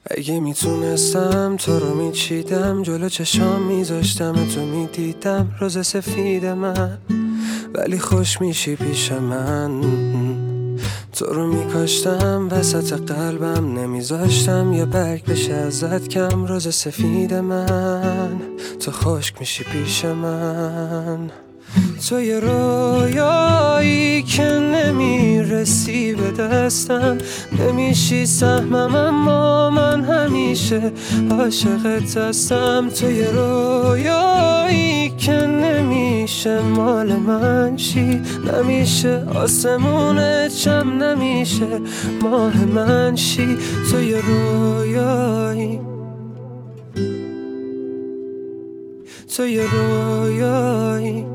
اگه میتونستم تو رو میچیدم، جلو چشام میذاشتم تو میدیدم روز سفید من، ولی خوش میشی پیش من. تو رو میکاشتم وسط قلبم، نمیذاشتم یه برگ بشه ازت کم. روز سفید من، تو خشک میشی پیش من. تو یه رویایی که نمیرسی به دستم، نمیشی سهمم اما من همیشه عاشقت هستم. تو یه رویایی که نمیشه مال من شی، نمیشه آسمون چم، نمیشه ماه من شی. تو یه رویایی، تو یه رویایی.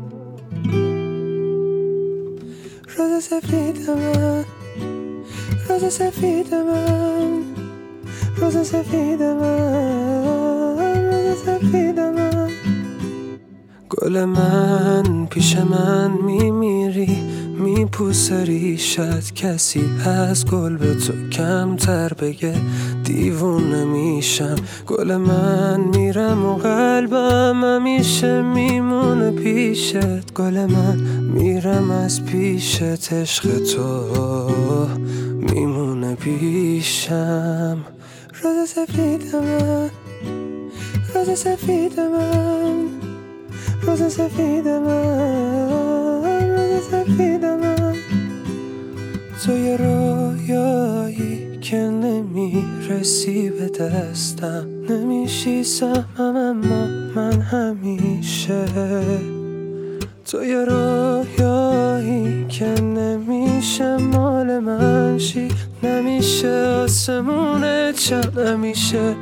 روز سفید من، روز سفید من، روز سفید من، روز سفید من. گل من پیش من میمیری، میپوسه ریشت، کسی از گل به تو کمتر بگه دیوونه میشم. گل من میرم و قلبم همیشه میمونه پیشت. گل من میرم از پیشت، عشق تو میمونه پیشم. روز سفید من، روز سفید من، روز سفید من، روز سفید من. تو یه رویایی که نمیرسی به دستم، نمیشی سهمم اما من همیشه. تو یه رویایی که نمیشه مال من شی، نمیشه آسمون چم، نمیشه.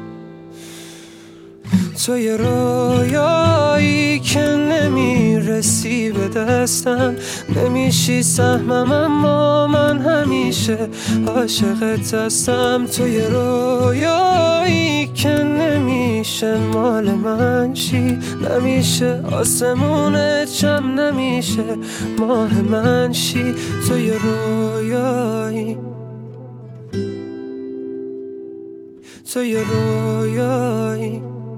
تو یه رویایی که نمیرسی به دستم، نمیشی سهمم اما من همیشه عاشقت هستم. تو یه رویایی که نمیشه مال من شی، نمیشه آسمون چم، نمیشه ماه من شی. تو یه رویایی، تو یه رویایی.